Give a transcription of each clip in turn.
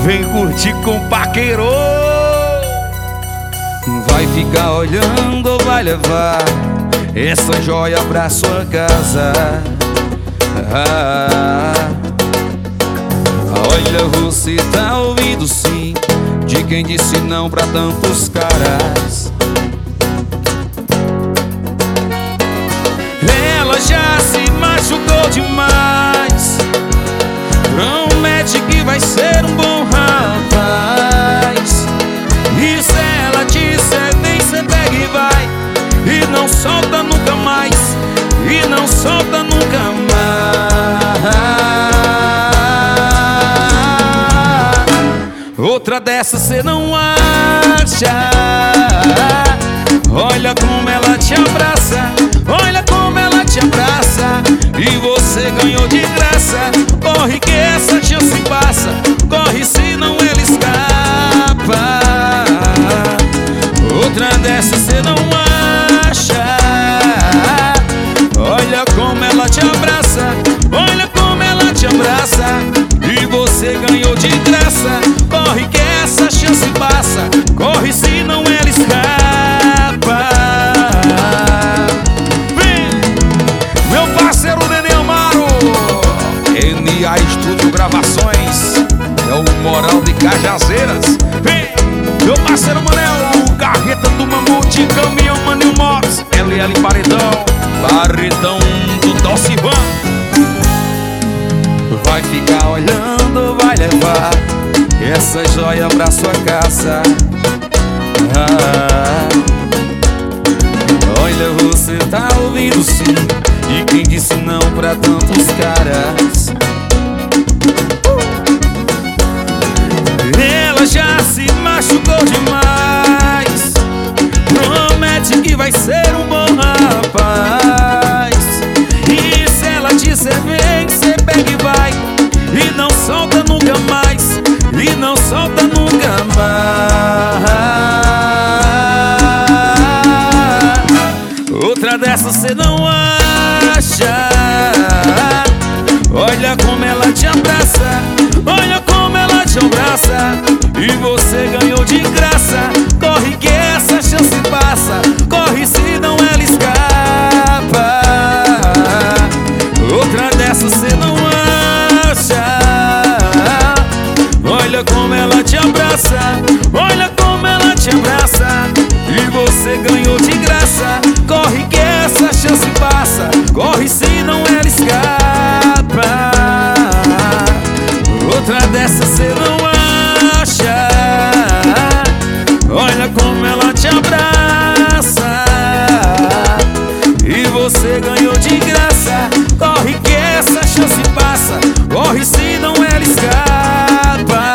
vem curtir com paqueiro. Vai ficar olhando ou vai levar essa joia pra sua casa? Olha, você tá ouvindo sim de quem disse não pra tantos caras. Ela já se machucou demais, promete que vai ser um bom rapaz. E se ela disser vem, cê pega e vai, e não solta nunca mais, e não solta nunca mais. Outra dessa cê não acha. Olha como ela te abraça, olha como ela te abraça, e você ganhou de graça. Corre que essa chance passa, corre senão ela escapa. Outra dessa cê não acha. Olha como ela te abraça, olha como ela te abraça, e você ganhou de graça. Corre que essa chance passa, corre senão ela escapa. NA Estúdio Gravações, é o Moral de Cajazeiras. Vem, meu parceiro Manel, Carreta do Mamute, Caminhão Manil Mox, LL Paredão, Paredão do Docivan. Vai ficar olhando, vai levar essa joia pra sua casa. Olha, você tá ouvindo sim de quem disse não pra tantos caras. Ela já se machucou demais, promete que vai ser um bom rapaz. E se ela disser vem, cê pega e vai, e não solta nunca mais, e não solta nunca mais. Outra dessa cê não acha. Olha como ela te abraça, olha como ela te abraça, e você ganhou de graça. Corre que essa chance passa, corre senão ela escapa. Outra dessa cê não acha. Olha como ela te abraça, olha como ela te abraça, e você ganhou de graça. Corre que essa chance passa, corre senão ela escapa. Outra dessa cê não acha. Olha como ela te abraça, e você ganhou de graça. Corre que essa chance passa, corre senão ela escapa.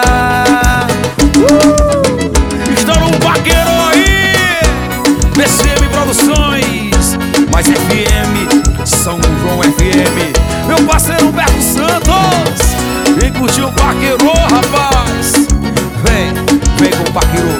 Estourou um vaqueiro aí, BCM Produções, mais FM, São João FM. Meu parceiro Humberto Santos, vem curtir o paqueiro, rapaz. Vem com o paqueiro.